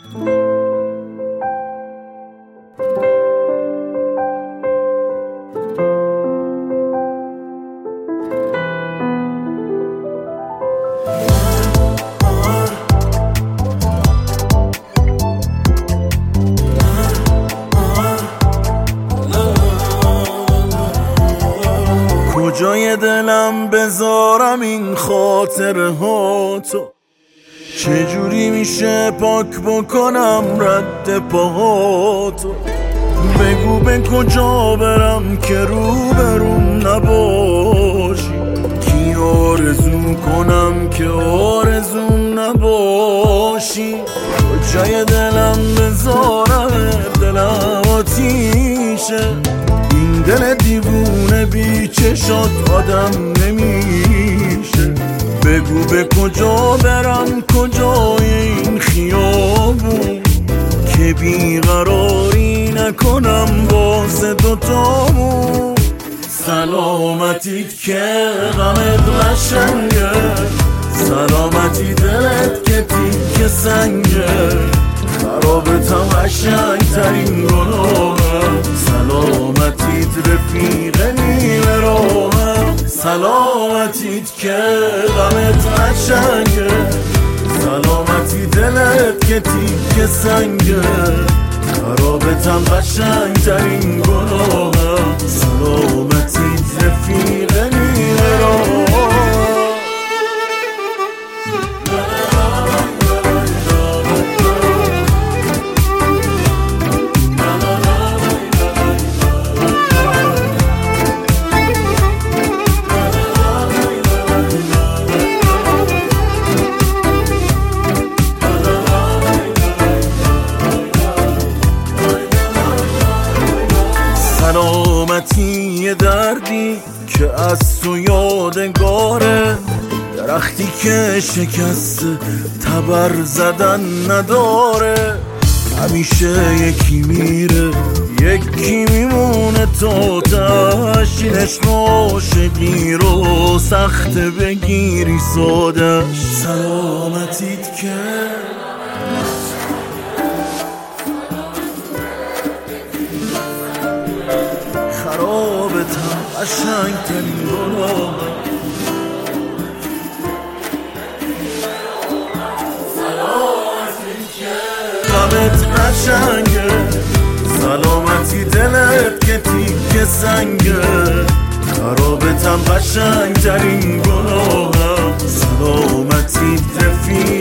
کجای دلم بذارم این خاطره ها تو؟ چجوری میشه پاک بکنم رد پاهاتو؟ بگو به کجا برم که روبروم نباشی؟ کی آرزو کنم که آرزوم نباشی؟ کجای دلم بذارم دلم آتیشه، این دل دیوونه بی چشات آدم نمیشه. بگو به کجا برم کجای این خیابون که بیقراری نکنم واسه دوتامون. سلامتیت که غمت قشنگه، سلامتی دلت که تیک سنگه، خرابتم قشنگترین گناهه. سلامتیت رفیق نیمه راهه، سلامتیت که غمت قشنگه، سلامتی دلت که تیک سنگه، خرابتم قشنگترین گناهه. سلامتیت رفیق نیمه راهه. سلامتی دردی که از تو یادگاره، درختی که شکست تبر زدن نداره. همیشه یکی میره یکی میمونه تا تشینش عاشقی رو سخت بگیری سادش. سلامتیت که خرابتم قشنگترین گناه. سلامتیت که غمت قشنگه، سلامتی دلت که تیک سنگه، خرابتم قشنگترین گناه. سلامتیت رفیق